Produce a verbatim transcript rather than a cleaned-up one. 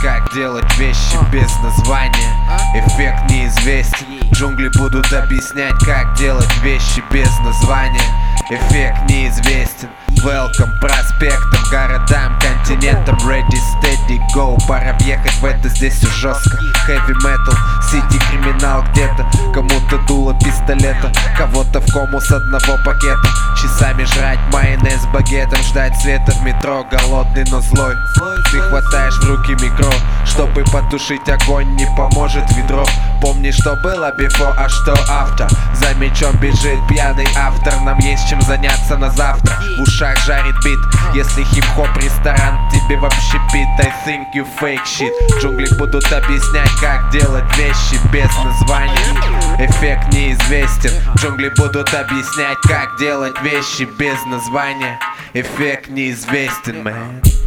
как делать вещи без названия. Эффект неизвестен. Джунгли будут объяснять, как делать вещи без названия. Эффект неизвестен. Welcome проспектам, городам, континентам. Ready, steady, go. Пора въехать в это, здесь все жестко. Heavy metal, city криминал где-то. Кому-то дуло пистолета, кого-то в кому с одного пакета. Часами жрать майонез с багетом, ждать света в метро, голодный, но злой. Ты хватаешь в руки микро, чтобы потушить огонь, не поможет ведро. Помни, что было before, а что after. За мечом бежит пьяный автор, нам есть чем заняться на завтра. В ушах жарит бит, если хип-хоп ресторан тебе вообще пит. I think you fake shit. Джунгли будут объяснять, как делать вещи без названия. Эффект неизвестен. Джунгли будут объяснять, как делать вещи без названия. Эффект неизвестен, man.